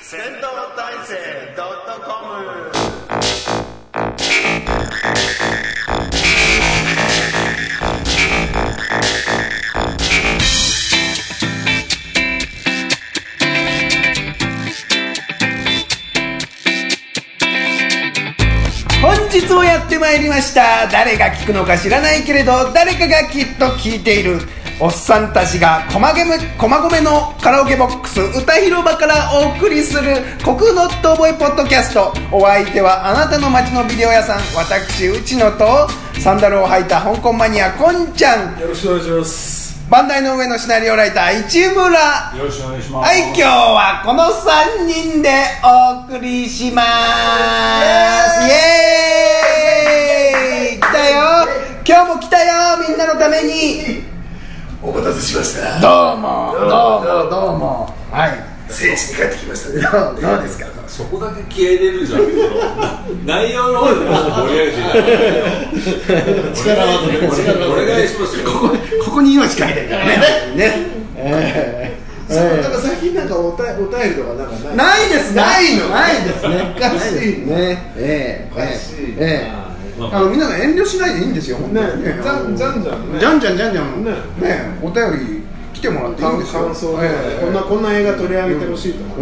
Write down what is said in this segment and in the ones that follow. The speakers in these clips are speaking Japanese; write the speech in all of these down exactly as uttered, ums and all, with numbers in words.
戦闘態勢 .com。 本日もやってまいりました。誰が聞くのか知らないけれど誰かがきっと聞いているおっさんたちがこまげめこまごめのカラオケボックス歌広場からお送りするコクノットボイポッドキャスト。お相手はあなたの街のビデオ屋さん、私内野とサンダルを履いた香港マニアこんちゃん、 よろしくお願いします。 バンダイの上のシナリオライター市村、 よろしくお願いします。 はい、今日はこのさんにんでお送りします。イエーイ、来たよ、今日も来たよ、みんなのために。 お待たせしました。 どうもどうもどうも、はい、 聖地に帰ってきましたね。 どうどうですか。 そこだけ気合い入れるじゃん。内容の方でもう盛り上げていただいて力技でお願いしますよ。 ここここに命かけてるからね。ね、えー、 そう、なんか最近なんかおたお便りとかなんかない。 ないですね。 ないの。 ないですね。 おかしいね。ええ、 おかしい。 ええ。あの皆さん遠慮しないでいいんですよ。本当にね。 じゃんじゃんじゃんね。 じゃんじゃんじゃんじゃん。 ね。 ね、お便り来てもらっていいんですよ。 感想でこんなこんな映画取り上げてほしいとか。 うん。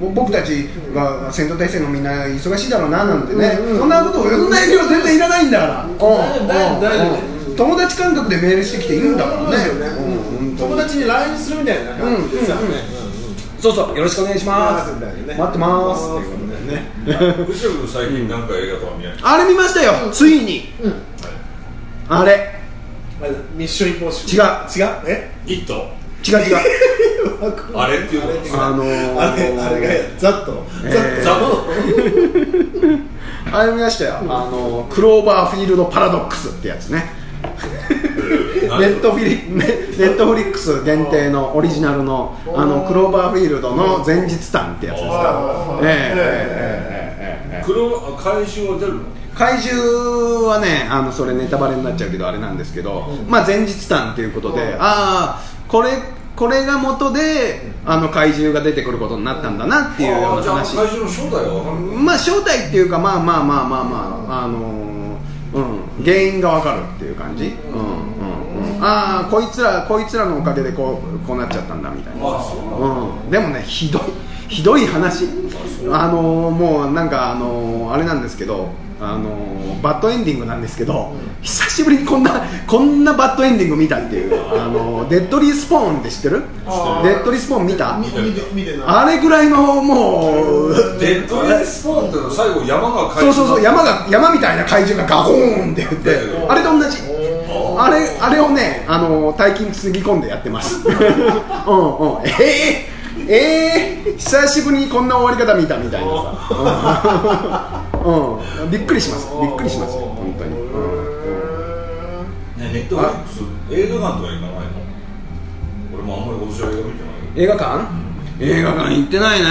僕たちが戦闘態勢のみんな忙しいだろうななんてね。そんなことそんな遠慮全然いらないんだから。 大丈夫大丈夫。 友達感覚でメールしてきていいんだからね。 友達に ライン するみたいな感じでさ。 そうそう、よろしくお願いします。待ってます。 後ろ君最近なんか映画とか見ない？ あれ見ましたよ、ついに。あれミッションインポッシブル。違う違うえイット。 違う違う。 あれっていうのあのー、 あれあれがざっとザボあれ見ましたよ。あのクローバーフィールドパラドックスってやつね。ネットフィリネットフリックス限定のオリジナルのあのクローバーフィールドの前日譚ってやつですか。ええええええええ。 黒怪獣は出るの？ 怪獣はね、あのそれネタバレになっちゃうけどあれなんですけど、まあ前日譚ということで、ああこれこれが元であの怪獣が出てくることになったんだなっていうような話。 怪獣の正体は分かるの？ まあ正体っていうか、まあまあまあまあまああのー、うん、原因が分かるっていう感じ。うんうんうん。ああこいつらこいつらのおかげでこうこうなっちゃったんだみたいな。うん。でもね、ひどいひどい話。あのー、もうなんかあのー、あれなんですけど。あのー、バッドエンディングなんですけど、久しぶりにこんなこんなバッドエンディング見たっていう、あのー、デッドリースポーンって知ってる？デッドリースポーン見た？ 見て見てない。 あれぐらいのもうデッドリースポーンっての最後山が怪獣。 そうそうそう、山が山みたいな怪獣がガコーンって言ってあれと同じ。あれあれをね、あのー、大金つぎ込んでやってます。うんうん。ええーえー、久しぶりにこんな終わり方見たみたいなさ、うんうん、びっくりしますびっくりしますよ本当に。うんうん、 ね、ネットフリックス映画館とか行かないの？俺もあんまり今年は映画見てない。 映画館、うん、映画館行ってないね。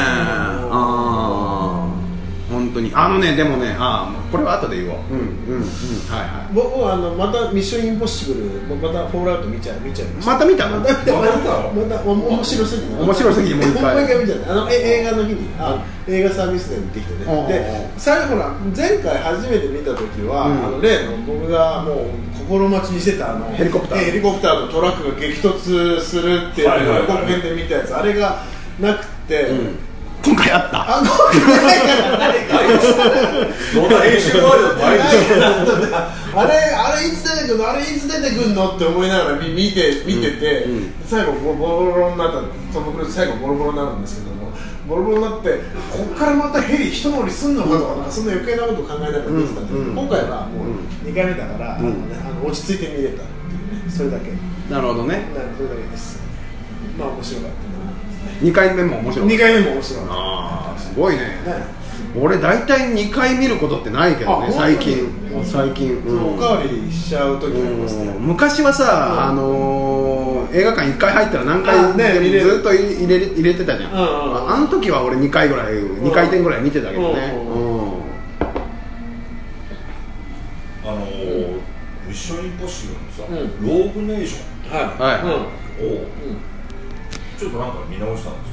あ本当にあのね、でもね、あこれは後で言おう。うんうんうん、はいはい。 僕はあのまたミッションインポッシブルまたフォールアウト見ちゃ見ちゃいました。 また見た？ また見たまたまた面白すぎる。 面白すぎてもう一回。 もう一回見ちゃった。あのえ映画の日にあ映画サービスで見てきてね。で最後ほら前回初めて見た時は、うん、あの例の僕がもう心待ちにしてたあのヘリコプターヘリコプターとトラックが激突するっていうのを予告編で見たやつ、あれがなくて。うん、 今回あった。 あ、今回ないから誰か。 そんな編集もあるよ。 あれあれいつ出てくるのあれいつ出てくるのって思いながら見見て見てて、うんうん、最後ボロボロになった。トム・クルーズ最後ボロボロになるんですけども、ボロボロになってこっからまたヘリ一乗りすんのかとか、なんかそんな余計なことを考えながら見てたんだけど、うん、今回はもうにかいめだから、うん、あのね、あの落ち着いて見れたっていうね、それだけ。 なるほどね。 それだけです。まあ面白かったな。 にかいめも面白い。 にかいめも面白い。 ああ、すごいね。俺大体にかい見ることってないけどね、最近。最近。 おかわりしちゃう時ありますね。 昔はさ、あの映画館いっかい入ったら何回でずっと入れ入れてたじゃん。あの時は俺にかいぐらい、にかいてんぐらい見てたけどね。 あのミッションインポッシブルのさ、ローグネーションをちょっとなんか見直したんですけ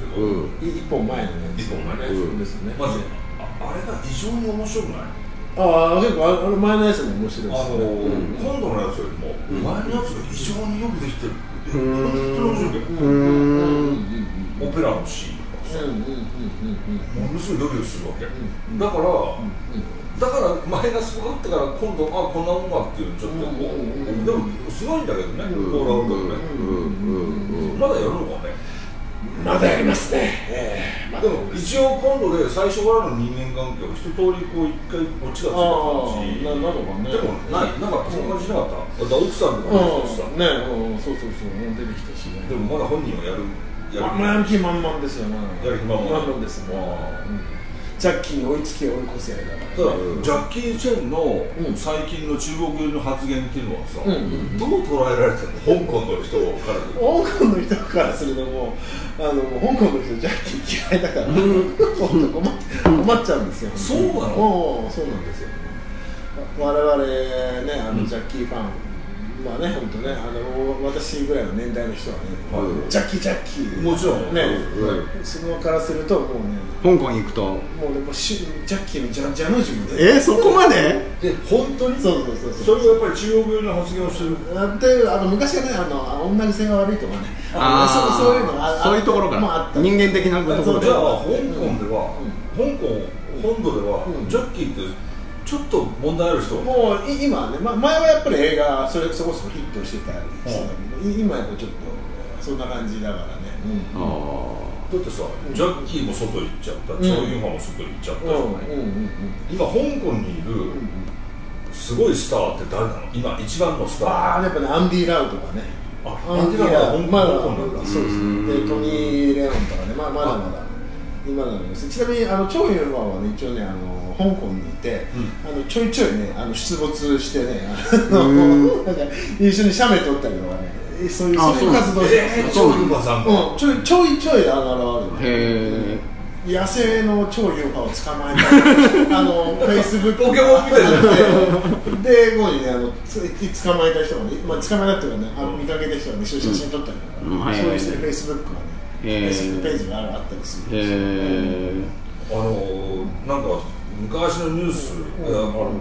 ど、 うんい一本前のやつ一本前のやつうんですね。 まず あ, あれが異常に面白くない？ ああ結構あの前のやつも面白いですね。 あの、うん、今度のやつよりも、うん、前のやつが異常によくできてる。本当に面白いけど、オペラのシーンとかさ、ものすごいドキドキするわけ。だから、だからマイナスがあってから今度あこんなもんかっていうちょっと、でもすごいんだけどね、ボールアウトでね。まだやるのかね。 まだやりますね、えーま、 でも一応今度で最初からの人間関係を一通りこう一回オチがついた感じななのかね。 でもないなかったそんな感じなかった。だから奥さんとかもそうさね、うん、そうそうそう出てきたしね。 でもまだ本人はやるやるまあやる気満々ですよね。 やる気満々 満々ですね。ジャッキーに追いつけ追い越せやだから。 ただジャッキー・チェンの最近の中国寄りの発言っていうのはさ、どう捉えられてるの？香港の人からすると。 香港の人からするともうあの香港の人ジャッキー嫌いだから困っちゃうんですよ。 そうなの？ そうなんですよ。我々ねあのジャッキーファン。まあね、本当ね、あの私ぐらいの年代の人はね、はい、ジャッキージャッキーもちろんね、うん、そのからするともうね、 香港行くともうねもうジャッキーのジャジャの字もね、えー、そこまで？ で本当に？ そうそうそうそう。 それがやっぱり中国寄りの発言をしてる。 で、あの昔はね、あの女癖が悪いとかね、あそうそういうのがそういうところから、まあ、人間的なところで。 じゃあ香港では、うん、香港本土では、うん、ジャッキーってちょっと問題ある人もう今ね、ま、前はやっぱり映画それそこそこヒットしてたりしてたけど、うん、今やっぱちょっとそんな感じだからね、うん、 あだってさ、うん、ジャッキーも外行っちゃった、うん、チョウ・ユンファも外行っちゃったじゃない、うんうんうん、今香港にいるすごいスターって誰なの？今一番のスターああやっぱねアンディ・ラウとかねあアンディ・ラウはまだ香港なんだそうですねでトニー・レオンとかね、まあ、まだまだ今なんですちなみにあのチョウ・ユンファはね一応ねあの香港にいて、うん、あのちょいちょいねあの出没してねあのなんか一緒に写メ撮ったりとかねそういうそういう活動してえー、チョウ・ユンファさんが、 うん、ちょいちょいちょいあの現れるへ野生のチョウ・ユンファを捕まえたあのフェイスブックポケモンみたいなで後にねあの捕まえた人がね、まあ、捕まえたっていうかねあの見かけた人がね一緒に写真撮ったりとか、うん、そういう人でフェイスブックがねフェイスブックページがあったりするんですよ、 へあのなんか昔のニュース、うん、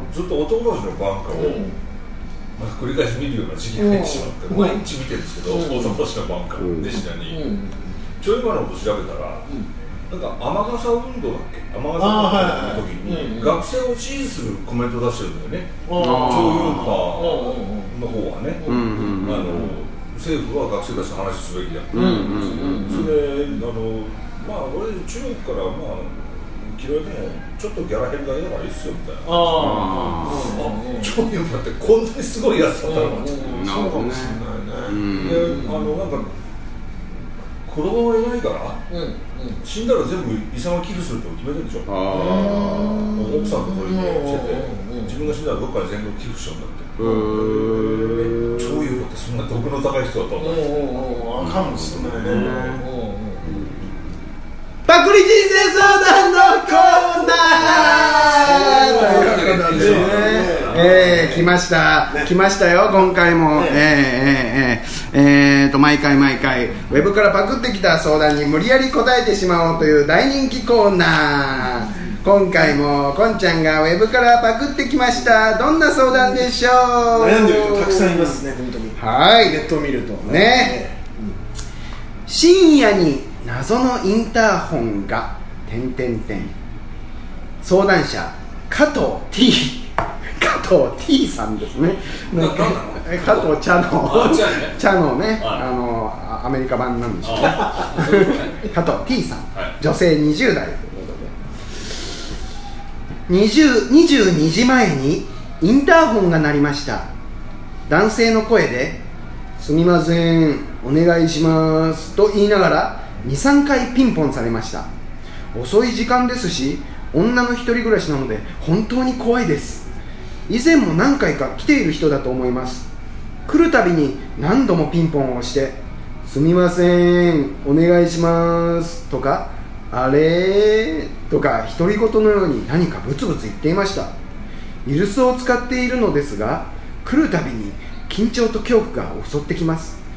ずっと男たちのバンカを、うんまあ、繰り返し見るような時期が出てしまって、うん、毎日見てるんですけど、うん、男たちのバンカーでしたに、うん、ちょい前のこと調べたら、うん、なんか雨傘運動だっけ雨傘運動の時に、はいはい、学生を支持するコメントを出してるんだよね、チョウ・ユンファの方はね、うんうん、あの政府は学生たちと話すべきだって、うんうん、それであのまあ俺中国からまあ嫌いでもちょっとギャラ減りがいいからいいっすよみたいなああチョウ・ユンファってこんなにすごいやつだったのかってそうかもしれないねであのなんか子供がいないから、うんうん、死んだら全部遺産を寄付するって決めてるんでしょあ奥さんと取り決めしてて自分が死んだらどっかに全部寄付しちゃうんだってチョウ・ユンファってそんな毒の高い人だったんだかもしれないねパクリ人生相談のコーナーということでね、えー、来ました、ね、来ましたよ今回も、ね、えー、えー、えー、えーと毎回毎回ウェブからパクってきた相談に無理やり答えてしまおうという大人気コーナー。今回もこんちゃんがウェブからパクってきました。どんな相談でしょう。 悩んでる人たくさんいますね本当に。 はい、 ネットを見るとね、ね、うん、深夜に謎のインターホンが点点点相談者加藤 T 加藤 T さんですね。なんか加藤茶の茶のね、あのアメリカ版なんでしょうね。加藤 T さん、はい、女性にじゅう代ということでにじゅう、にじゅうにじまえにインターホンが鳴りました。男性の声ですみませんお願いしますと言いながらにさんかいピンポンされました。遅い時間ですし女の一人暮らしなので本当に怖いです。以前も何回か来ている人だと思います。来るたびに何度もピンポンを押してすみませんお願いしますとかあれとか独り言のように何かブツブツ言っていました。イルスを使っているのですが来るたびに緊張と恐怖が襲ってきます。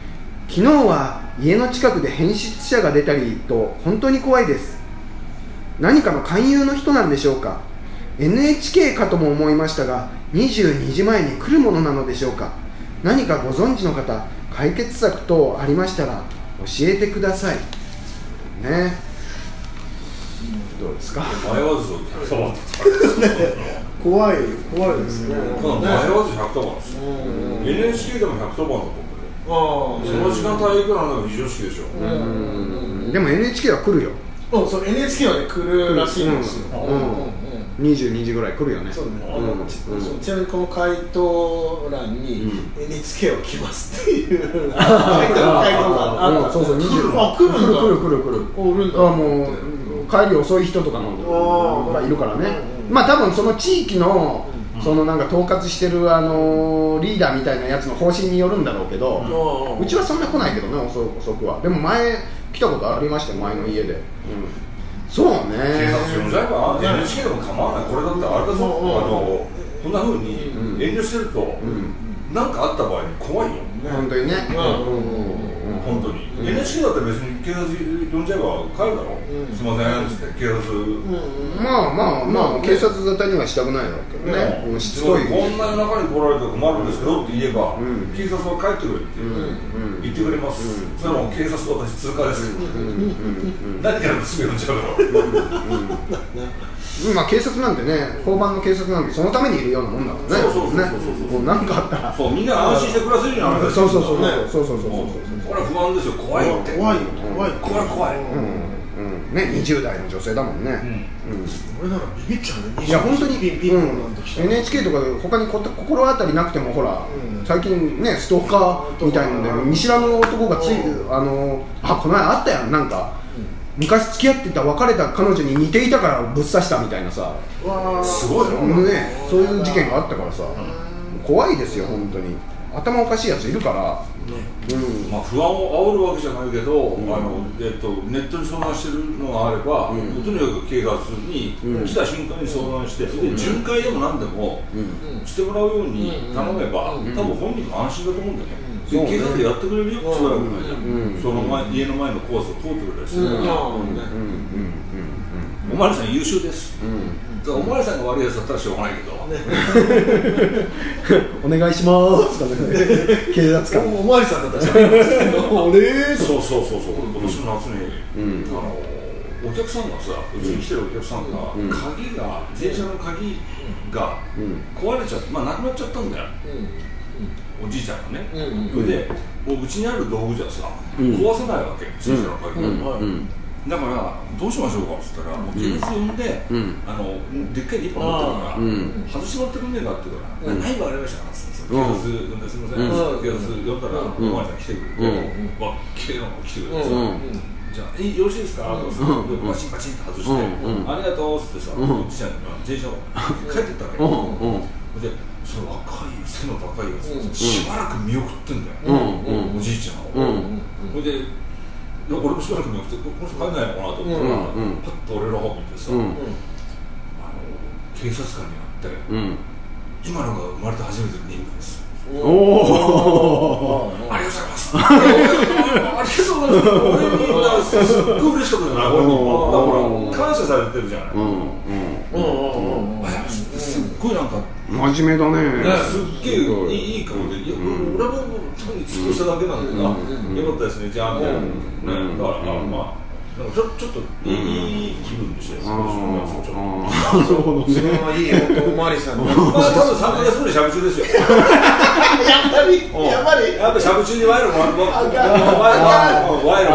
昨日は家の近くで変質者が出たりと本当に怖いです。何かの勧誘の人なんでしょうか。 エヌエイチケー かとも思いましたがにじゅうにじまえに来るものなのでしょうか。何かご存知の方、解決策等ありましたら教えてくださいね。どうですか。 迷わずひゃくタマって怖い怖いですね。 迷わずひゃくタマですよ。 エヌエイチケー でもひゃくタマだと思う。 あその時間帯いくらなんだか非常識でしょ。 うんでも エヌエイチケー は来るよ。 うん、そう エヌエイチケー はね来るらしいんですよ。 うんうんにじゅうにじぐらい来るよね。 そうね。 うんちちなみにこの回答欄に エヌエイチケー を来ますっていう回答があった。 そうそう、にじゅうあ、来るんだ。 来る来る来る。 おるんだ。 あ、もう帰り遅い人とかのがいるからね。まあ多分その地域のそのなんか統括してるあのリーダーみたいなやつの方針によるんだろうけど、うちはそんな来ないけどね、遅遅くは。でも前来たことありましたよ、前の家で。うん、そうね。 警察呼んじゃえば エヌエイチケー でも構わない。これだってあれだぞ、あのこんな風に遠慮してると何かあった場合に怖いよ。 本当にね。 本当に エヌエイチケー だったら別に警察呼んじゃえば帰るだろ。すいませんっつって警察。 まあまあまあ警察沙汰にはしたくないだろうけどね。しつこい。 こんな夜中に来られて困るんですけどって言えば警察は帰ってくれって言ってくれます。それはもう警察と私通過です。何からすぐ呼んじゃうだろう。 まあ警察なんてね、交番の警察なんてそのためにいるようなもんだからね。 そうそうそうそうそう。 何かあったらそうみんな安心して暮らせるじゃないですか。 そうそうそうそうそうそうそう。 これは不安ですよ。怖いって。 怖い怖いこれは怖い。 うんね、にじゅう代の女性だもんね。 俺ならビビっちゃうね。 いや本当にビビるなんてきた。 エヌエイチケー とかで他にこ心当たりなくてもほら最近ねストーカーみたいなので見知らぬ男がついあのあこの前あったやんなんか。昔付き合ってた別れた彼女に似ていたからぶっ刺したみたいなさ、 すごいね、そういう事件があったからさ、怖いですよ本当に。頭おかしいやついるから、 まあ不安を煽るわけじゃないけど、あのえっとネットに相談してるのがあれば、とにかく警察に来た瞬間に相談して、で巡回でも何でもしてもらうように頼めば、多分本人も安心だと思うんだよね。警察でやってくれるよ、しばらくないじゃん。その前家の前のコースを通ってくれるし、おまわりさん優秀です。おまわりさんが悪いやつだったらしょうがないけど、 お願いします警察官おまわりさんだったらしょうがないけど、俺そうそうそうそう。今年の夏にあのお客さんがさ、うちに来てるお客さんが鍵が自転車の鍵が壊れちゃって、まあなくなっちゃったんだよ。おじいちゃんがね、それで、もううちにある道具じゃさ、壊せないわけ、自転車の鍵が。だから、どうしましょうかって言ったら、もう警察呼んで、あのでっかいリップ持ってるから、外してもらってくんねえかって言うから、はい、わかりましたって言って、警察呼んですみません、警察呼んだら、おまわりさん来てくれて、わっ、きれいなの来てくれてさ。じゃあ、よろしいですか？バチンバチンって外して、ありがとうってさ、おじいちゃんが自転車を帰ってったわけ。で、その若い背の高いやつがしばらく見送ってんだよ、おじいちゃんを。それで、いや俺もしばらく見送って、この人帰んないのかなと思ったら、パッと俺の方見てさ、警察官になって、今のが生まれて初めての任務です。おお、ありがとうございます。ありがとうございます。俺みんなすっごい嬉しかったじゃない。俺にもだから感謝されてるじゃない。すっごいなんか真面目だね。 すっげえいい顔で、いや俺も単に尽くしただけなんでな。よかったですね。じゃあみたいなね。だからまあ。ちょっといい気分でしたよ。なるほどね。 それはいいおまわりさん。まあ多分さんかげつぐらいしゃぶ中ですよ。 やっぱりやっぱりやっぱしゃぶ中に賄賂もらっても賄賂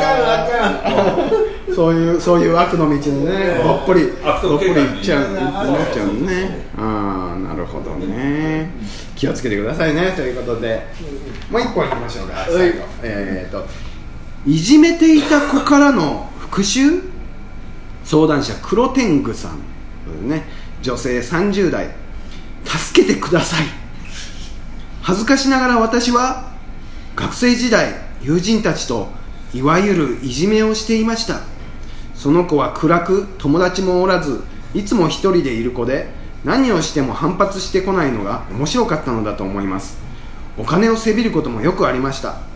もそういうそういう悪の道にね、どっぷりどっぷりいっちゃうなっちゃうね。ああ、なるほどね。気をつけてくださいねということで、もう一本いきましょうか。最後、えっと。いじめていた子からの復讐。相談者黒天狗さん、ね、女性さんじゅう代。助けてください。恥ずかしながら私は学生時代友人たちといわゆるいじめをしていました。その子は暗く友達もおらずいつも一人でいる子で何をしても反発してこないのが面白かったのだと思います。お金をせびることもよくありました。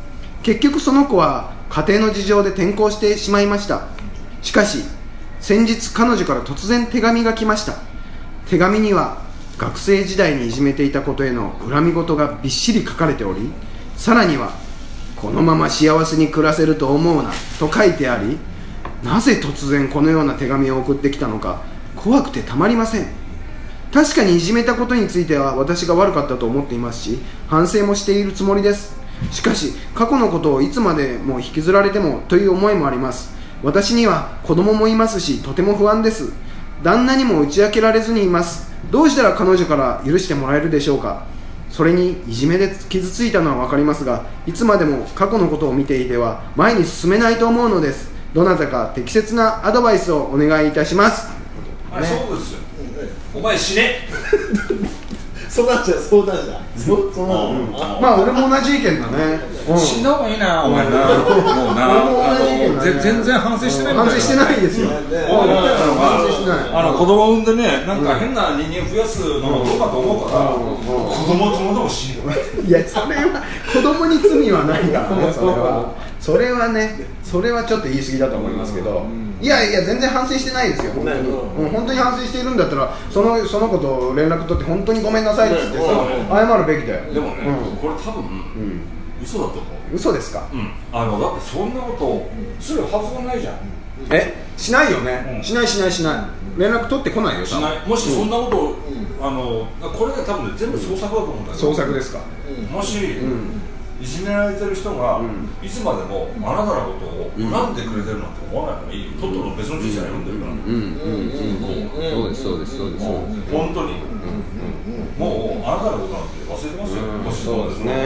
結局その子は家庭の事情で転校してしまいました。しかし先日彼女から突然手紙が来ました。手紙には学生時代にいじめていたことへの恨み事がびっしり書かれており、さらにはこのまま幸せに暮らせると思うなと書いてあり、なぜ突然このような手紙を送ってきたのか怖くてたまりません。確かにいじめたことについては私が悪かったと思っていますし、反省もしているつもりです。しかし過去のことをいつまでも引きずられてもという思いもあります。私には子供もいますし、とても不安です。旦那にも打ち明けられずにいます。どうしたら彼女から許してもらえるでしょうか。それにいじめで傷ついたのは分かりますが、いつまでも過去のことを見ていては前に進めないと思うのです。どなたか適切なアドバイスをお願いいたします。 あれ、そうですよ。お前死ね。 相談者相談者そうそうなの。 まあ俺も同じ意見だね。 死んだ方がいいなお前な。もうな全然反省してない。 反省してないですよ。反省してない。 あの子供産んでね、なんか変な人間増やすのもどうかと思うから、子供ともでも死ぬ。 いやそれは子供に罪はないからね。それはそれはね、それはちょっと言い過ぎだと思いますけど、いやいや全然反省してないですよ。本当に、うん、本当に反省しているんだったらそのその子と連絡取って本当にごめんなさいって言ってさ、謝るべきだよ。 でもね、これ多分嘘だと思う。 嘘ですか。 あのだってそんなことするはずがないじゃん。 え、しないよね。しないしないしない。連絡取ってこないよ。 しない。もしそんなことをあのこれが多分ね全部創作だと思うんだけど。 創作ですか。 もしいじめられてる人が、うん、いつまでもあなたのことを恨んでくれてるなんて思わない方がいい。とっとと別の人生歩んでるから。 そうですそうですそうです。 本当に、うんうん、もうあなたのことなんて忘れてますよ。もしそうですね。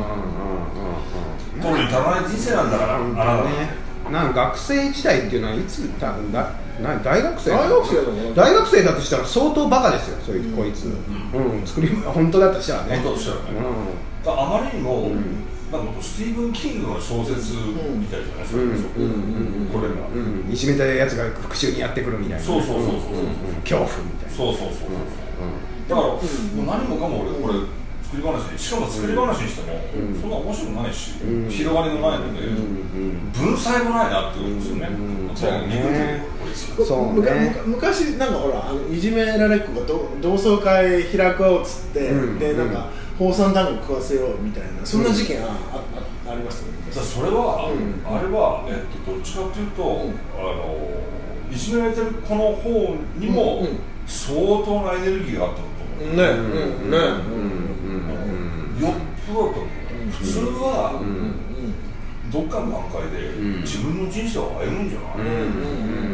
取るに足らない人生なんだから、あなたね。 なんか学生時代っていうのはいつだだな大学生大学生だもん。 大学生だとしたら相当バカですよ。そういうこいつ。うん、作り本当だとしたらね。 本当だとしたらね。あまりにも、うん、なんかスティーブン・キングの小説みたいじゃないですか、これが、 うん、いじめたやつが復讐にやってくるみたいな、 そうそうそうそう、 恐怖みたいな、 そうそうそう、だから、もう何もかも俺、これ、作り話に、しかも作り話にしても、そんな面白くないし、広がりもないので、文才もないなってことですよね、そうね。 そうね、昔なんかほらあのいじめられっ子が同窓会開こうっつって、でなんか放散団子食わせようみたいなそんな事件 あ,、うん、あ, あ, ありますよね。 それは、うん、あれは、えっと、どっちかというと、うん、あのいじめられてる子の方にも、うん、相当なエネルギーがあったと思うね。うんね、よっぽどだと思う。普通は、うんどっかの段階で自分の人生を歩むんじゃない、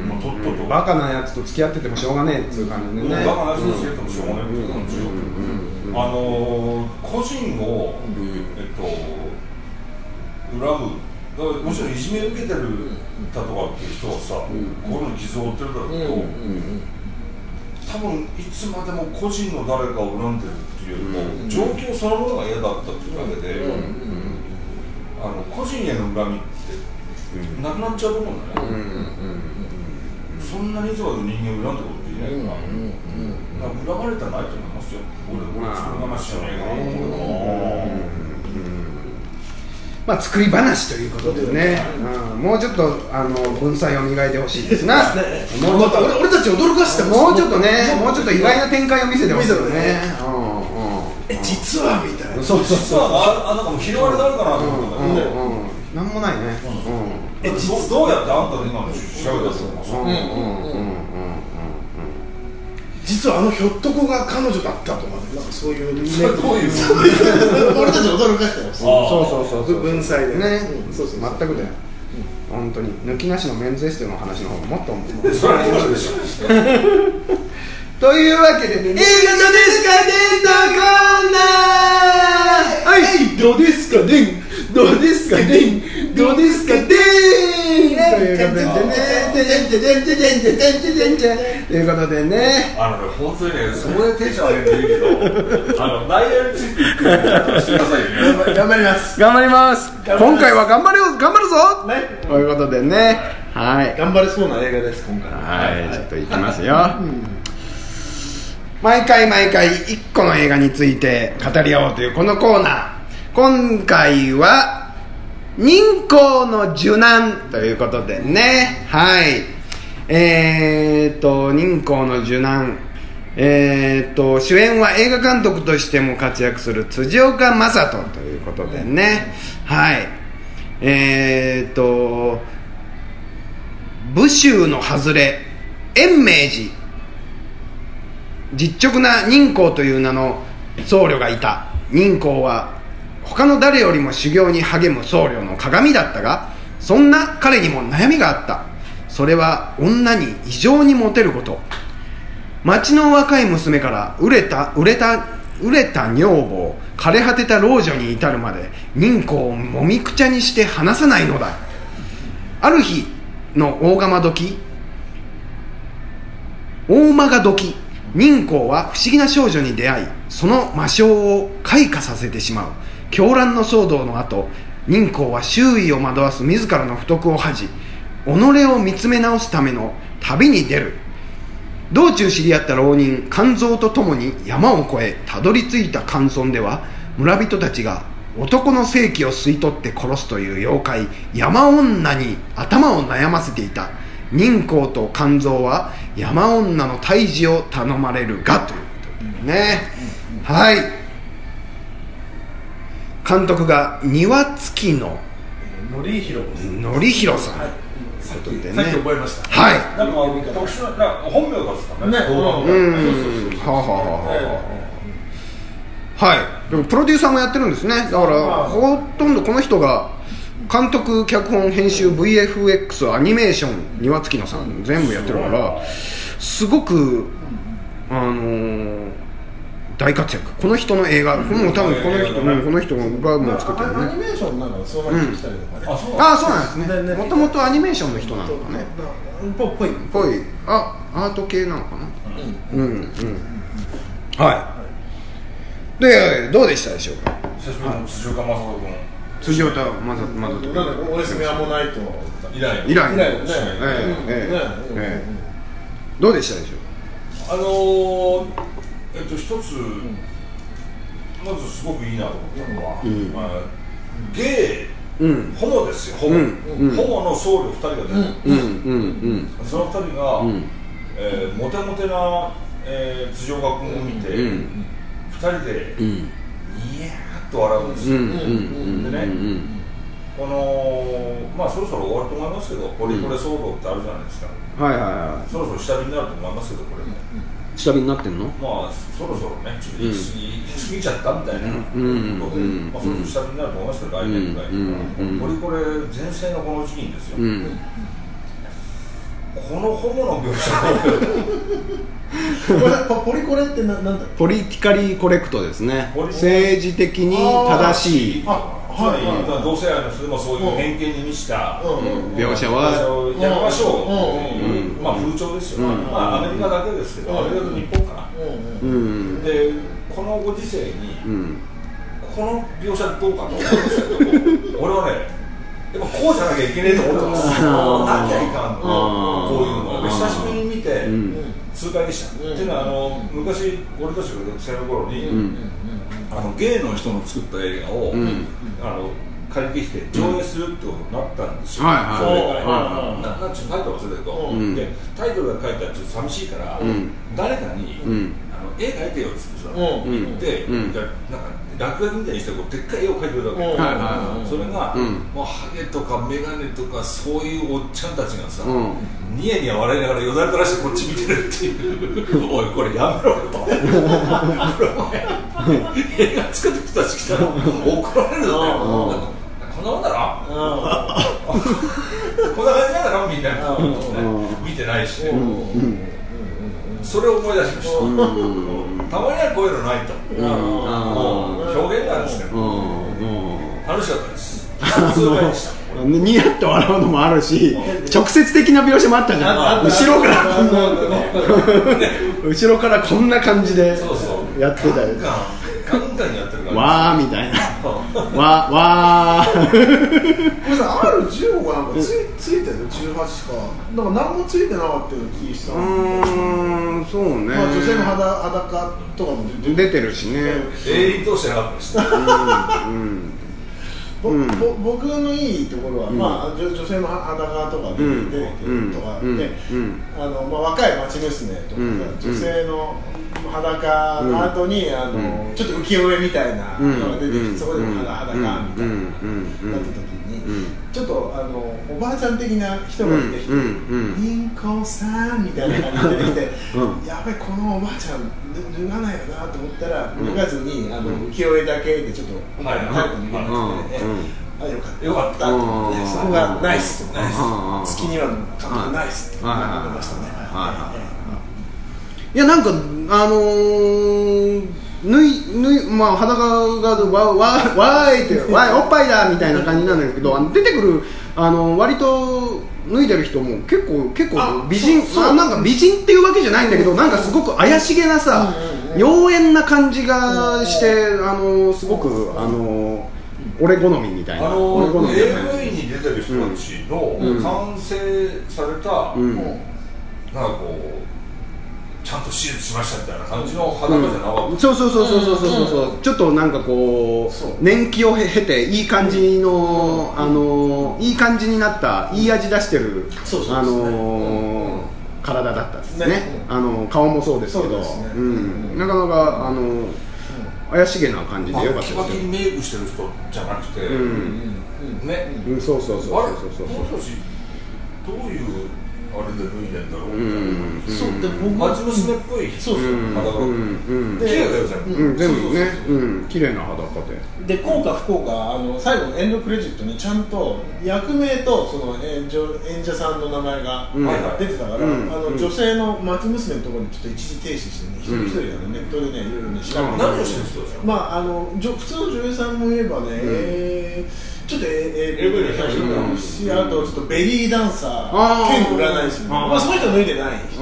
まあ、とっととバカなやつと付き合っててもしょうがねえっていう感じでね、 バカなやつと付き合ってもしょうがねえっていう感じよ。あのー、個人を、えっと、恨むだからもちろんいじめを受けてるだとかっていう人はさ、心に傷を負ってるだろうけど、多分いつまでも個人の誰かを恨んでるっていうよりも状況そのものが嫌だったっていうだけで、あの個人への恨みってなくなっちゃうと思うんだね、うんうんうん、そんなにいつまで人間を恨んでることっていないから、うんうん、恨まれてないと思いますよ。俺は作り話じゃねえかなと思うけど、 まあ作り話ということでね、うん、もうちょっとあの文才を磨いてほしいですな。もうちょっと俺、俺たち驚かしてもうちょっとね、もうちょっと意外な展開を見せてほしいよね。 え実はみたいな。 そうそうそう。 ああなんかもう広がりがあるかなと思ったんだけど、 なんもないね。 えどうやってあんたの今の調べたの？ 実はあのひょっとこが彼女だったとかなんかそういうね。 それどういう俺たち驚かしてます。 そうそうそう。 文才でね。そうそう全くだよ。本当に抜きなしのメンズエステの話の方がもっと面白い。 それは面白いでしょ。 というわけで、映画どうですかでんのコーナー。はいどうですかでんどうですかでんどうですかでんということでねということでね、 あのね本当にねそこでテンション上げていいけどあの内容についていくのしてくださいよね。 頑張ります頑張ります今回は頑張るよ頑張るぞということでね、はい頑張れそうな映画です今回はいちょっといきますよ。毎回毎回いっこの映画について語り合おうというこのコーナー、今回は任公の受難ということでね、はいえーと任公の受難、えーと主演は映画監督としても活躍する辻岡正人ということでね、はいえーと武州の外れ延命寺、実直な任公という名の僧侶がいた。任公は他の誰よりも修行に励む僧侶の鏡だったが、そんな彼にも悩みがあった。それは女に異常にモテること。町の若い娘から売れた売れた売れた女房、枯れ果てた老女に至るまで任公をもみくちゃにして離さないのだ。ある日の大釜時大間が時、任公は不思議な少女に出会い、その魔性を開花させてしまう。狂乱の騒動の後、任公は周囲を惑わす自らの不徳を恥じ、己を見つめ直すための旅に出る。道中知り合った浪人勘蔵と共に山を越えたどり着いた寒村では、村人たちが男の性器を吸い取って殺すという妖怪山女に頭を悩ませていた。任公と勘蔵は山女の退治を頼まれるがということでね、はい監督が庭付ののりひろさんのりひろさん、 はい、 さっき、ね、 さっき覚えました。 はい。 なんか特殊ななんか本名だったね。 ね、 うん、はあはあはあはい。でもプロデューサーもやってるんですね。だからほとんどこの人が監督、脚本、編集、ブイエフエックス、アニメーション、庭月野さん全部やってるから、すごくあのー、大活躍。この人の映画、もう多分この人、うん、この人がもう作ってるね。 アニメーションなんかそのまましたりとかね。 あ、そうああ、そうなんですね。もともとアニメーションの人なのかね。 ぽぽいぽい。あ、アート系なのかな。うんうん、うん、はい。で、どうでしたでしょうか。 久しぶりの辻岡正人君。 辻岡まざまざと。 なんでお休みはもうないと。 以来。 以来。 以来ね。 ええええええ。どうでしたでしょう。 あのー、えっと一つ、まずすごくいいなと思ったのは、 うんまあ、ゲイ、 うん、 ホモですよ、ホモ、 うんうん、 ホモの僧侶ふたりが出てる、 うんうんうんそのふたりが、 うんえー、モテモテな、えー、辻岡君を見て、 うん、 ふたりで、 うん、 ニヤーっと笑うんですよ、 うんうんうんでね、うん、このまあそろそろ終わると思いますけど、ポリコレ騒動ってあるじゃないですか、 はいはいはい、 そろそろ下火になると思いますけど、これも。 下火になってんの？ まあそろそろね、ちょっと行き過ぎ、行き過ぎちゃったみたいなことで、 うんまあそろそろ下火になると思いますけど、来年ぐらいには、ポリコレ全盛のこの時期にですよ、 うん、 このホモの描写をポリコレってな、なんだっけ？ ポリティカリーコレクトですね。政治的に正しい。 つまり同性愛の人でもそういう偏見に満ちた描写はやめましょうっていう、まあ風潮ですよ、まあアメリカだけですけど、アメリカと日本かな、でこのご時世にこの描写どうかと思うんですけど、俺はねやっぱこうじゃなきゃいけねえと思ってます。なきゃいかんこういうの久しぶりに見て痛快でした。っていうのはあの昔俺たちが学生の頃にあのゲイの人の作った映画を、うん、あの借りてきて上映するってことになったんですよ、上映会ななんちゅうタイトル忘れたけど、うん、でタイトルが書いてあると寂しいから、うん、誰かに、うん、あの絵描いてよって言って、うん、じゃなんか落書きみたいにしてこうでっかい絵を描いてるわけ、うん、それが、うん、もうハゲとかメガネとかそういうおっちゃんたちがさ、うん、ニヤニヤ笑いながらよだれ垂らしてこっち見てるっていうおいこれやめろよと映画作った人たち来たら怒られるよね、こんなもんだろこんな感じなんだろみんな見てないしね、それを思い出しました。たまにはこういうのないと、表現なんですけど、楽しかったです。 ニヤッと笑うのもあるし、直接的な描写もあったじゃん。後ろからこんな後ろからこんな感じでやってたり、 ガンガンやってるからわーみたいなわわーこれさ アールじゅうご かなんかつい、ついてるのじゅうはちかなんか何もついてなかったような気がした。 うーんそうね、 まあ、女性の 裸, 裸とかも出てるしね、 営利としてなかったですね。 うん、うん、 うんぼ僕のいいところは、 うんまあ、女, 女性の裸とか出て,、 うん出てきてるとかで、 うんうんあのまあ、若い町娘とか、 うん女性の裸の後に、あのうんちょっと浮世絵みたいなのが出てきて、 うんそこでも裸みたいな、 うんなった時に、 うんちょっとあのおばあちゃん的な人が出てきて、 うんうんリンコさんみたいな感じで出てきて、 うんやべえこのおばあちゃん脱がないよなと思ったら脱がずに、あの浮世絵だけでちょっとはいタイプになってて、あよかったよかったと思って、そこがナイスナイス月にはの監督ナイスって思いましたね。 いやなんかあのー、脱い脱いまあ裸がわわわーいってわーいおっぱいだみたいな感じなんだけど、あの出てくるあの割と脱いでる人も結構結構美人、まあなんか美人っていうわけじゃないんだけど、なんかすごく怪しげなさ、妖艶な感じがして、あのすごくあの俺好みみたいな。 あの俺好みみたいなエーブイ に出てる人たちの完成された、 うんなんかこうちゃんと手術しましたみたいな感じの裸じゃなかった、 うん、そうそうそうそうそうそうそう、うん、ちょっとなんかこう年季を経ていい感じの、うん、あのいい感じになったいい味出してる、あの体だったですね、ね、あの顔もそうですけど、ね、うん、なかなかあの、うん、怪しげな感じでよかったですよ。 バキバキにメイクしてる人じゃなくて、うん、ね、 うん、そうそうそうそうあれこの人たちどういうあれで脱いでんだろうみたいな、うん、 そうで僕町娘っぽいそうそう裸、 うんうん、 綺麗だよ全部、 うん、全部ね、うん、綺麗な裸で。 で効果不効果あの最後のエンドクレジットにちゃんと役名とその演者演者さんの名前が出てたから、 うんあの女性の町娘のところにちょっと一時停止してね、一人一人あのネットでねいろいろね調べて、 何をしてる人ですか。 まああの普通の女優さんもいればね、うんえーちょっと エーブイ の人もいるし、あとちょっとベリーダンサー兼占い師、まあその人は脱いでない人。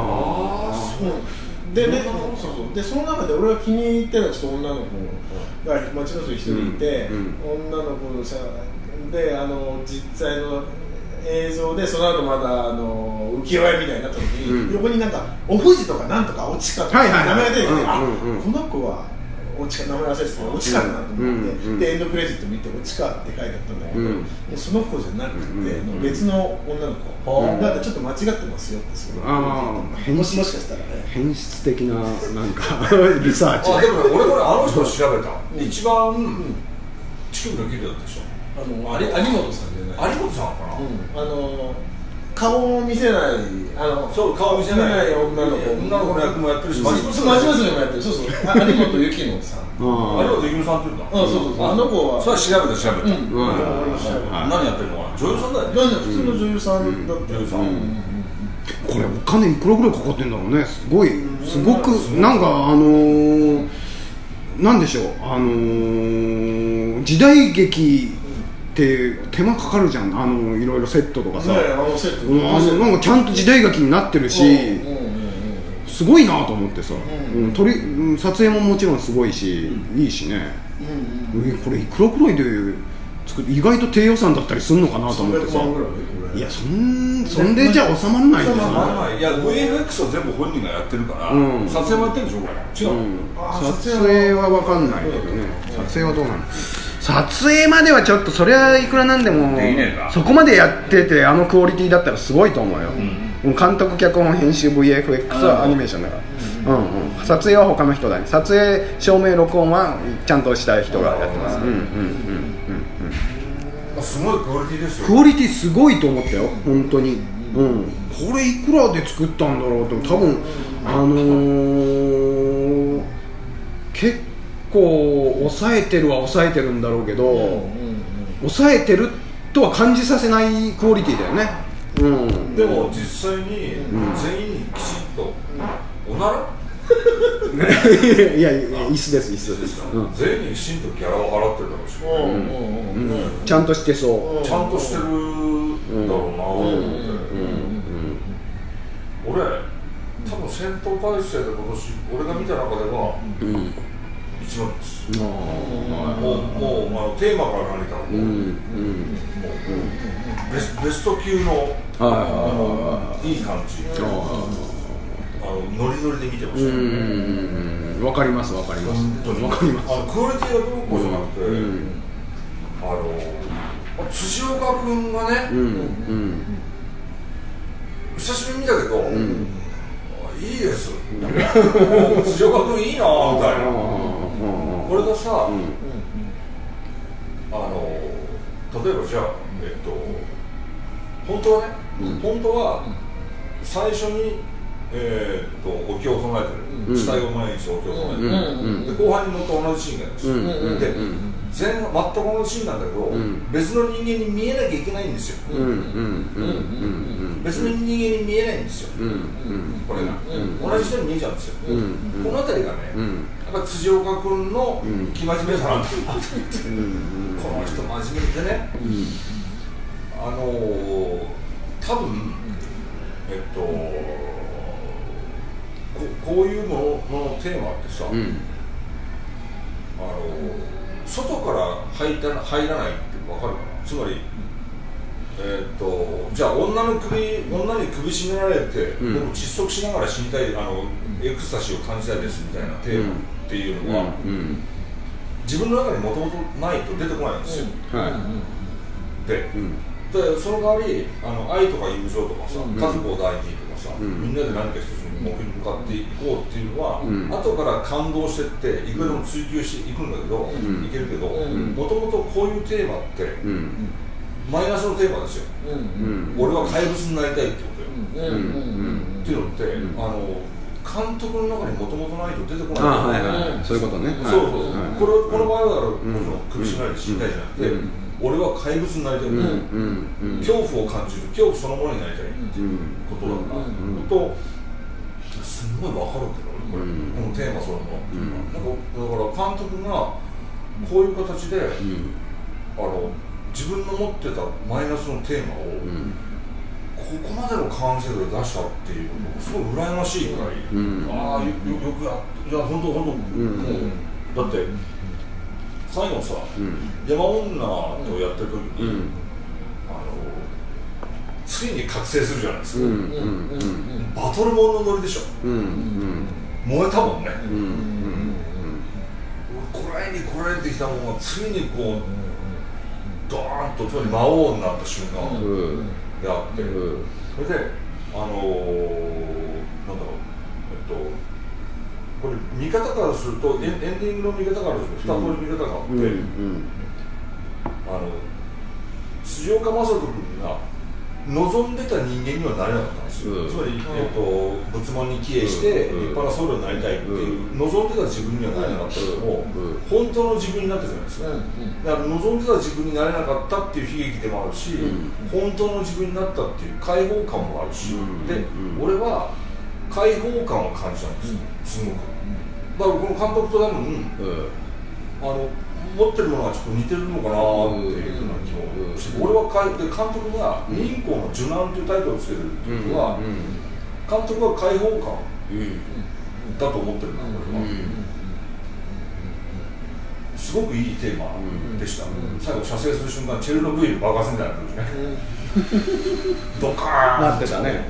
でね、そうそうでその中で俺が気に入ってるのはちょっと女の子が町の人に一人いて、女の子のさであの実際の映像でその後まだあの浮世絵みたいになった時に、横になんかお藤とかなんとかおちかとか名前が出てきて、あこの子はおちか名前忘れてたけどおちかだなと思って、うん、でエンドクレジット見ておちかって書いてあったんだけど、うん、その子じゃなくて、うん、別の女の子、うん、だからちょっと間違ってますよってすごいあもしもしかしたらね変質的ななんかリサーチあでもね俺これあの人を調べた、うん、一番、うん、乳首の綺麗だったでしょ。あの有本さんじゃない有本さんかな、 うん、あの顔を見せないあのそう顔を見せない女の子女の子の役もやってるし町娘もやってるそうそう有本由紀乃さん有本由紀乃さんって言うんだ。 あそうそうそうあの子はそれは調べた調べた、 うん何やってるのかな女優さんだよね。 普通の女優さんだった女優さんこれお金いくらぐらいかかってんだろうね。すごいすごくなんかあのー、なんでしょうあのー、時代劇って手間かかるじゃん、あのいろいろセットとかさ、ね、あのセット、うん、あのなんかちゃんと時代劇になってるし、すごいなと思ってさ、うんうん、撮り撮影ももちろんすごいし、うん、いいしね、うんうん、これいくらくらいで作って意外と低予算だったりするのかなと思ってさ、いやそんそんでじゃ収まらないですね。いや ブイエフエックス を全部本人がやってるから、うん、撮影もやってるんでしょこれ。違う、うん、 撮影は分かんないけどね、撮影はどうなの。撮影まではちょっとそれはいくらなんでもそこまでやっててあのクオリティだったらすごいと思うよ、うん、監督脚本編集 ブイエフエックス はアニメーションだから、うんうん、撮影は他の人だね。撮影照明録音はちゃんとした人がやってます。うんうんうんうん、すごいクオリティですよ。 クオリティすごいと思ったよ本当に、うん、これいくらで作ったんだろうと多分あのー、結構結構抑えてるは抑えてるんだろうけど、うんうんうん、抑えてるとは感じさせないクオリティだよね、うん、 でも実際に全員にきちんと、うん、おならいやいや椅子です椅子です、 うん、全員にきちんとギャラを払ってるだろうし、うんうんうん、ちゃんとしてそう、 ちゃんとしてるんだろうなと思って、俺多分戦闘態勢で今年俺が見た中では、うん一番です。もう、もう、まあ、テーマから何か、うんうん、もう、うん、ベス、ベスト級の、あのいい感じ。あのノリノリで見てました。うん、 わかります、わかります。 わかります。あのクオリティがどうこうじゃなくて、うん、ああの辻岡君がね、 うんうん久しぶりに見たけど、 うん、 いいです。辻岡君いいなみたいな。これがさ、うん、あの例えばじゃあ、えっと、本当はね、うん、本当は最初に、えー、っとお経を唱えてる、うん、死体を前にしてお経を唱えてる、うん、で後半に乗って同じシーンがあるんです、うん、で、うん全全く同じシーンなんだけど、うん、別の人間に見えなきゃいけないんですよ。別の人間に見えないんですよ、うんうん、これが、うん、同じ人に見えちゃうんですよ、うん、このあたりがね、うん、やっぱ辻岡君の生真面目さなんだと思って、うん、この人真面目でね、うん、あのー、多分えっとこ, こういうもののテーマってさ、うん、あのー外から入ら入らないって分かるかな。つまり、えー、とじゃあ女の首女に首絞められて、うん、でも窒息しながら死にたいあのエクスタシーを感じたいですみたいなテーマっていうのは、うんうん、自分の中にもともとないと出てこないんですよ、うんはい、で、うん、でその代わりあの愛とか友情とかさ、うん、家族を大事にとかさ、うん、みんなで何か一つ目標に向かっていこうっていうのは、うん、後から感動してっていくらでも追求していくんだけど、うん、いけるけどもともとこういうテーマって、うん、マイナスのテーマですよ、うん、俺は怪物になりたいってことよ、うん、っていうのって、うん、あの監督の中にもともとないと出てこない、 あ、はいはい、そういうことね、 そうそう、はい、これこの場合はだから、うん、苦しめられて死にたいじゃなくて、うん、俺は怪物になりたい、うんうん、恐怖を感じる恐怖そのものになりたいっていうことだから、うんうん、とすごい分かるけどね、これ、うん、このテーマそのものっていうのは、うん、だから監督がこういう形で、うん、あの自分の持ってたマイナスのテーマを、うん、ここまでの完成度で出したっていうことすごい羨ましいぐらい、うん、ああ よ, よくやいや本当本当、うん、もうだって最後さ、うん、山女とやってる時に、うん、あのついに覚醒するじゃないですか、うんうんうん、バトルモンのノリでしょ、うんうん、燃えたもんね、うんうんうん、こらえにこらえてきたものがついにこうドーンとつまり魔王になった瞬間であって、うん、それであのー、なんだろうえっとこれ見方からするとエンディングの見方からすると二通り見方があって、うんうん、あの辻岡雅人君が望んでた人間にはなれなかったんですよ、うん、つまり、えっと、仏門に帰依して、うん、立派な僧侶になりたいっていう、うん、望んでた自分にはなれなかったけども、うん、本当の自分になったじゃないですか、うん、だから望んでた自分になれなかったっていう悲劇でもあるし、うん、本当の自分になったっていう解放感もあるし、うん、で、うん、俺は解放感を感じたんですよ、すごく。だからこの監督と多分、うん、あの持ってるものがちょっと似てるのかなっていうような気もして、俺は監督が忍法の受難というタイトルをつけてるっていうことは、監督は解放感だと思ってるんだ、俺は。すごくいいテーマでした。最後、射精する瞬間、チェルノブイリ爆発みたいな感じね。ドカーンなってたね。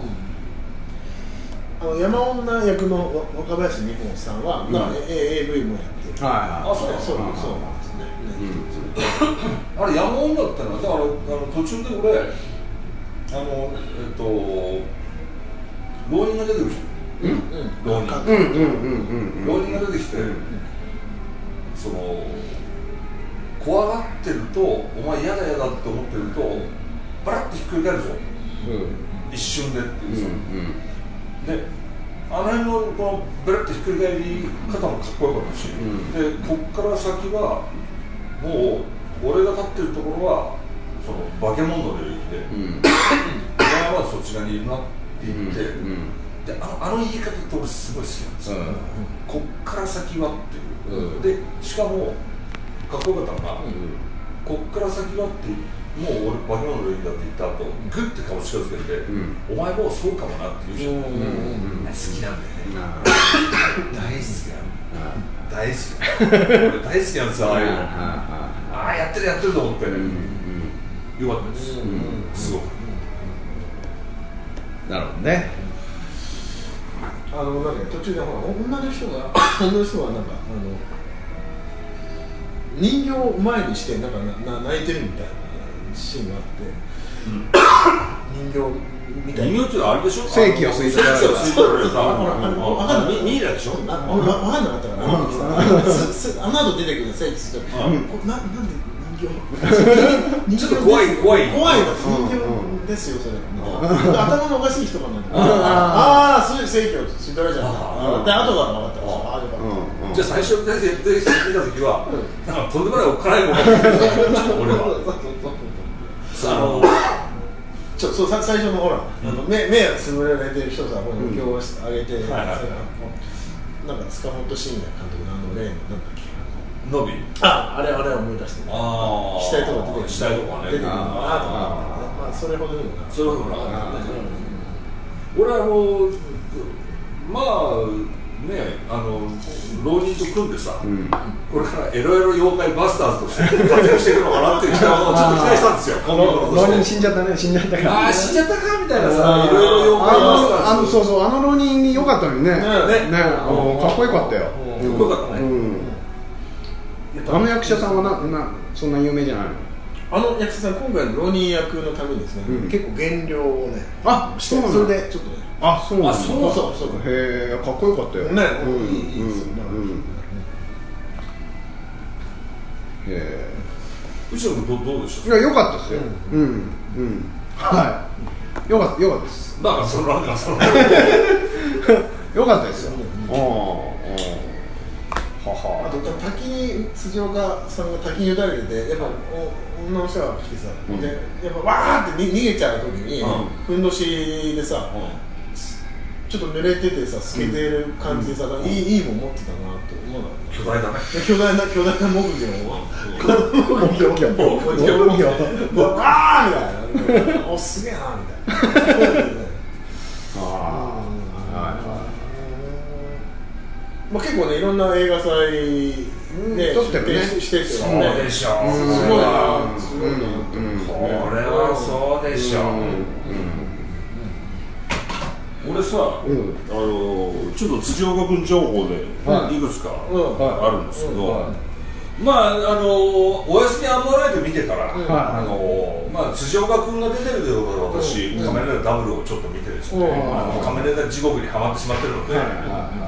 あの山女役の若林美穂さんは、うん、なんか エーブイ もやってる。 はいはい。あ、そうそうそうなんですね。うん、あれ山女ってのはだからあの途中で俺あのえっと浪人が出てくるじゃん。うん。浪人。うんうんうんうん。浪人が出てきて、うん、その怖がってるとお前嫌だ嫌だって思ってるとバラッとひっくり返るぞ。うん、一瞬でっていうさ。うんうんで、あの辺のこのベラッとひっくり返り方もかっこよかったし、うん、で、こっから先はもう俺が立ってるところはその化け物の領域で、うん、お前はそっち側にいるなって言って、うんうん、であの、あの言い方って俺すごい好きなんですよ、うん、こっから先はっていう、うん、で、しかもかっこよかったのが、うん、こっから先はっていうもう俺化け物の領域だって言った後グッて顔近づけて、うん、お前もうそうかもなって言うじゃん、うんうんうん、好きなんだよね大好きなの大好き俺大好きなんですよああいうのああやってるやってると思って、うんうん、よかったです、うんうん、すごくなるほどねあのなんか途中でほら女の人が女の人はなんかあの人形を前にしてなんかなな泣いてるみたいなシーンがあって、うん、人形みたいな人形っていうのはあれでしょ、 正気を吸い取られた正気を吸い取られた分かんないミイラでしょ、 分かんなかったからあの後出てくる正気吸い取られたなんで人形ちょっと怖い怖い怖いの人形ですよそれ頭のおかしい人かなああそういう正気を吸い取られちゃったで後から分かったああよかったじゃあ最初に出てきた時はなんかとんでもないおっかないものが出てきた俺はあのちょそう最初のほら、うん、あの目目がつぶられてる人さ、この今日上げて、うん、はいはい、なんか塚本慎也監督のあの例のなんだっけ、 ノビああれあれ思い出して、 ああ死体とか出てくる、 死体とかね、 出てくるなとか、まあそれほどでもな、 それほどなかったね。俺はあのまあね、あの浪人と組んでさ、うん、これからエロエロ妖怪バスターズとして活躍していくのかなっていう期待をちょっと期待したんですよ。 浪人死んじゃったね、死んじゃったから。 ああ死んじゃったかみたいなさ、エロエロ妖怪バスターズ。 あのそうそう、あの浪人良かったのにね。ね、ね、あのかっこよかったよ。かっこよかったね。 あの役者さんはななそんな有名じゃないの？ あの役者さん今回の浪人役のためにですね、うん、結構減量をね、 あ、 して、それでちょっとね。 あ、そうなんだ。 そうそうそう。 へえ、かっこよかったよ。 ね、 うん、 いいですよね。 へえ。 内野君どうでしょう。 いや、良かったですよ。うん、うん、はい。良かった、良かったです。 だからそのなんかその良かったですよ。ああ、はは。 あと滝に辻岡さんが滝に打たれて、やっぱ女の人が来てさ、でやっぱわーって逃げちゃう時にふんどしでさ。ちょっと濡れててさ、透けてる感じでさ、うん、いいいいもん持ってたなって思うの。 巨大だね。 巨大な巨大な木魚を。木魚。木魚。木魚。わーみたいな。おすげえなみたいな。ああ。はいはい。まあ結構ねいろんな映画祭で撮ってるね。 しててそうでしょ。すごいな。すごいな。これはそうでしょ。俺さ、うん、あのちょっと辻岡君情報でいくつかあるんですけど、はいはい、まああのおやすみアンモナイト見てたら、はい、あのまあ辻岡君が出てるということで私、うん、仮面ライダーダブルをちょっと見てですね、うん、あの仮面ライダー地獄にはまってしまってるので、はい、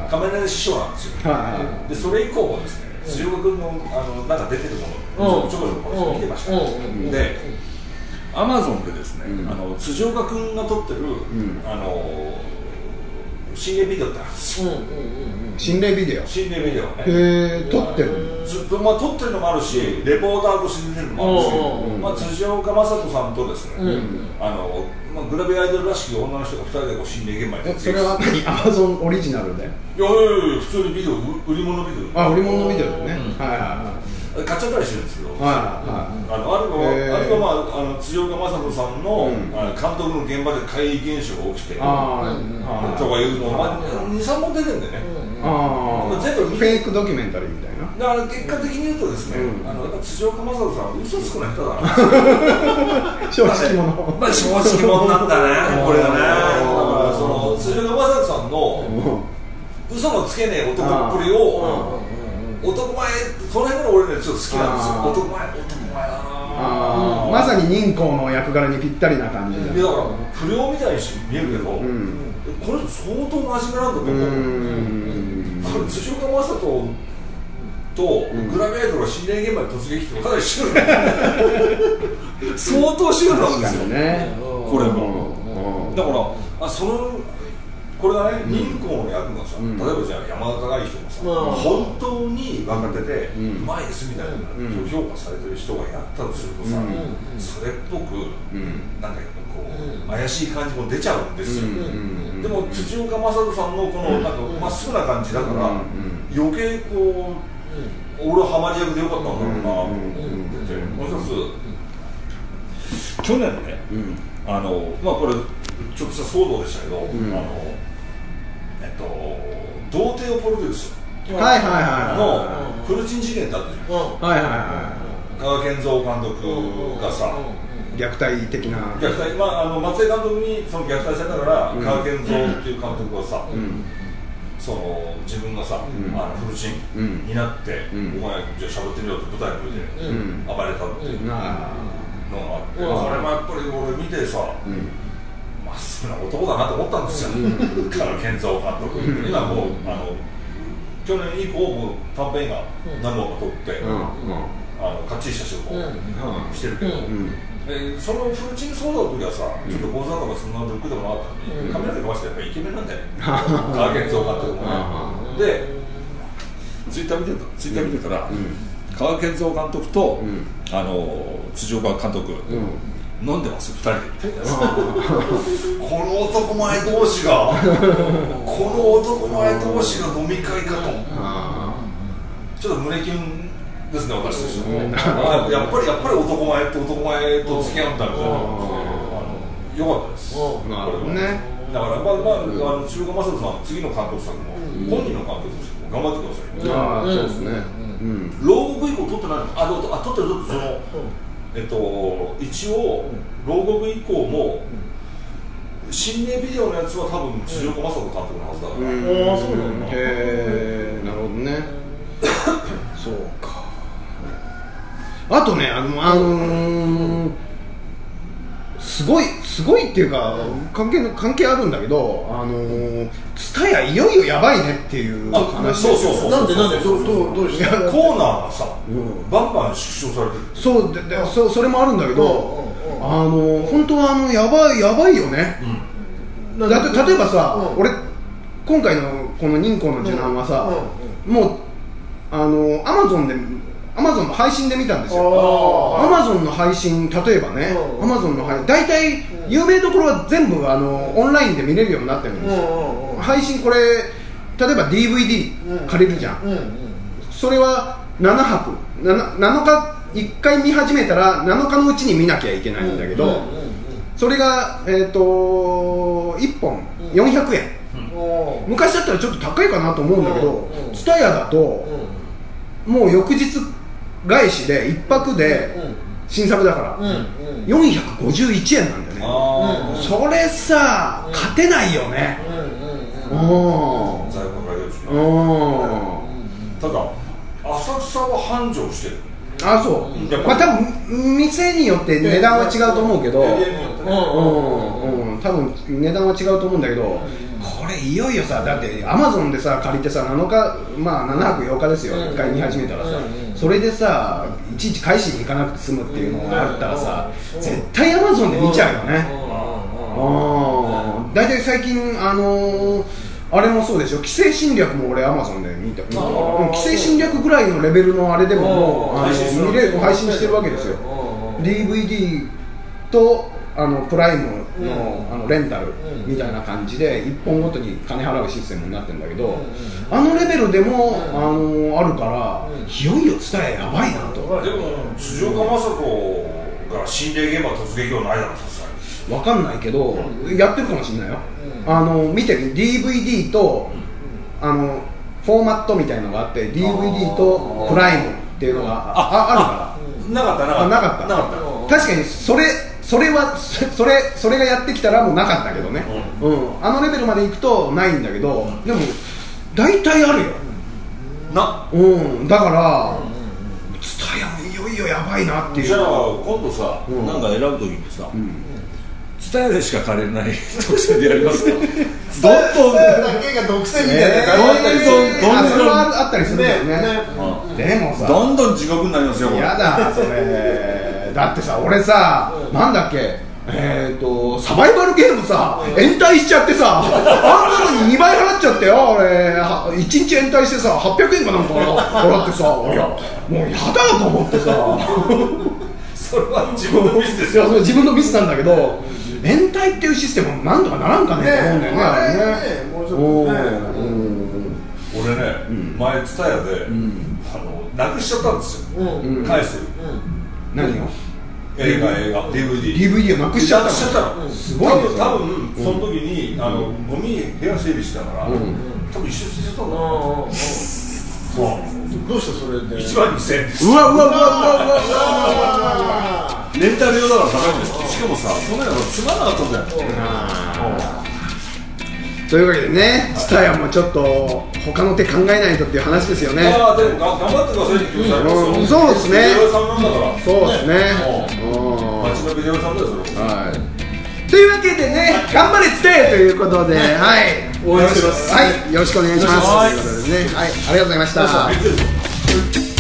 仮面ライダー師匠なんですよ、はい、でそれ以降もですね辻岡君のあのなんか出てるものをちょこちょこ見てました、うん、でアマゾンでですね、うん、あの辻岡君が撮ってる、うん、あの心霊ビデオってあるんですよ。 心霊ビデオ。 心霊ビデオね。 へえ、撮ってる。 ずっとまあ撮ってるのもあるし、レポーターとして出てるのもあるし、まあ辻岡雅人さんとですね、あのまあグラビアアイドルらしき女の人がふたりでこう心霊現場に。 それは何？アマゾンオリジナルで？いやいやいや普通にビデオ売り物ビデオ。 あ、売り物ビデオね。はいはいはい。 買っちゃったりしてるんですけど、 はいはい、 あのあるのは、あるのはまああの辻岡雅人さんの、うん、あの監督の現場で怪異現象が起きて、あーとかいうのがに、さんぼん出てるんでね、うん、あ全部フェイクドキュメンタリーみたいな。 だから結果的に言うとですね、うん、あのやっぱ辻岡雅人さんは嘘つくな人だな。 正直者。 まあ正直者なんだね、これがね。だからその辻岡雅人さんの嘘のつけねえ男っぷりを。男前、その辺の俺ねちょっと好きなんですよ。男前、男前だなあ。まさに忍法の役柄にぴったりな感じだ。 だから不良みたいに見えるけど、うん、これ相当真面目なんだと思う。これ辻岡雅人とグラビアアイドルが心霊現場に突撃ってかなりシュール。相当シュールなんですよね。これも。だからあその。これがね、忍法の役がさ、例えばじゃあ山田孝之とかさ、本当に若手でうまいですみたいな評価されてる人がやったとするとさ、それっぽくなんかこう怪しい感じも出ちゃうんですよ。でも辻岡雅人さんのこのなんかまっすぐな感じだから余計こう俺はハマり役でよかったんだろうなと思ってて、もう一つ去年ね、あのまあこれちょっとした騒動でしたけど、あのえっと、童貞をプロデュースのフルチン事件ってあったじゃん。はいはいはい。加賀健三監督がさ、 虐待的な。 虐待、まああの松江監督にその虐待されたから、加賀健三っていう監督がさ、 その自分がさ、 うんあのフルチンうんになって、 うんお前じゃあしゃべってみようって舞台の上でうん暴れたっていうのがなああって、 うんこれもやっぱり俺見てさ、 うんまっすぐな男だなと思ったんですよ、 うんから健三監督、 うん今もうあの去年以降もう短編映画何本か撮って、 うんうんあのかっちりした仕事をしてるけど、 うんえーそのフルチンソーダの時はさ、ちょっと坊主頭がそんなルックでもなかったのに、髪の毛伸ばしてやっぱりイケメンなんだよね、川健三監督もね。で、ツイッター見てた、ツイッター見てたら、川健三監督と、 んあの辻岡監督、 うん飲んでますよ、ふたりで。この男前同士が、この男前同士が飲み会かと。 あちょっと胸キュンですね、私としてうんも。あやっぱり、やっぱり男前と男前と付き合うんだみたいな。あのよかったです。 ーなるほどねだから、まあ、まあ、あの鶴岡正人さん、次の監督作も、本人の監督としても頑張ってください。 ああそうですねうん牢獄以降撮ってないの？あ、どあ撮ってる撮ってるその、えっと一応牢獄以降も心霊ビデオのやつは多分辻岡正人監督のはずだから。 うんああそうなんだへえなるほどねそうかあとねあのあのーすごいすごいっていうか関係の関係あるんだけどあのーツタヤいよいよやばいねっていうあ話そうそうそうなんでなんでどうどうどうしてコーナーがさ、 うんバンバン縮小されてる。 そうででそそれもあるんだけどうんうんあの本当はあのやばいやばいよねだって例えばさ、 うん俺今回のこの忍法の受難はさ、もうあのアマゾンでアマゾンの配信で見たんですよ。アマゾンの配信例えばね、 うんアマゾンの配大体有名どころは全部あのオンラインで見れるようになってるんですよ。 うんうん配信これ例えば ディーブイディー 借りるじゃん。 うんうんそれはななはくなななのかいっかい見始めたらなのかのうちに見なきゃいけないんだけど、 うんうんそれがえっといっぽんよんひゃくえん。 うん昔だったらちょっと高いかなと思うんだけどうん、 ツタヤだともう翌日返しでいっぱくで新作だからうんうんよんひゃくごじゅういちえんなんだよね。 あそれさ勝てないよね。 うんうんうんあ、在庫が出るしね。 うんただ浅草は繁盛してる。 あそうやっぱまあ多分店によって値段は違うと思うけどエリアによってね。 うんうん多分値段は違うと思うんだけどこれいよいよさだってアマゾンでさ借りてさなのかまあななはくようかですよいっかい見始めたらさそれでさいちいち返しに行かなくて済むっていうのがあったらさ絶対アマゾンで見ちゃうよね。だいたい最近あのーあれもそうでしょ規制侵略も俺アマゾンで見た見たからうん規制侵略ぐらいのレベルのあれでももうあの配信する見れる配信してるわけですよ。 ディーブイディー とあのプライムの、あのレンタルみたいな感じでいっぽんごとに金払うシステムになってるんだけど、あのレベルでも、あのあるからいよいよツタヤやばいなと。 でも辻岡正人が心霊現場突撃はないだろうさすがに。 わかんないけど、やってるかもしれないよ。あの見てみ ディーブイディー とあのフォーマットみたいなのがあって ディーブイディー とプライムっていうのがああるからなかったなかったあなかったなかった確かにそれそれはそそれそれがやってきたらもうなかったけどね、うんあのレベルまで行くとないんだけどでも大体あるよ。 なうんだからツタヤもいよいよやばいなっていう。 じゃあ今度さ、 うんなんか選ぶときにさうんツタヤでしか借りれない特選でやりますか。どんどんだけが独占みたいなえー感じだったりするどんどんあそれはあったりするけどねねでもさどんどん地獄になりますよ。これやだそれだってさ俺さなんだっけえーとサバイバルゲームさ延滞しちゃってさあんなのににばい払っちゃってよ俺はいちにち延滞してさはっぴゃくえんかなんか払ってさいやもうやだと思ってさそれは自分のミスですよ。 いやそれ自分のミスなんだけど延滞っていうシステムなんとかならんかねって思うんだよねあれあれねねもうちょっとね俺ね、前ツタヤで、あのなくしちゃったんですよ。 うん返す何を映画映画 ディーブイディー。 ディーブイディー をなくしちゃったのなくしちゃったの。 すごいね多分多分その時にあのゴミ部屋整理してたから、 うん多分一緒に捨てちゃったんだ。 どうしてそれで一万二千円です。 うわうわうわうわうわうわレンタル用だから高いんです。しかもさ、そんなのつまらなかったじゃん。 いというわけでね、ツタヤもちょっと他の手考えないとっていう話ですよね。 ああ、でも頑張ってくださいって気持ちありますよ、 うん、そうですね。 ビデオ屋さんなんだから、 そうですね。 街のビデオ屋さんだよ、それ。 はい。というわけでね、頑張れツタヤということで、はい、 応援してます。 はい、よろしくお願いします。ということでね、はい、ありがとうございました。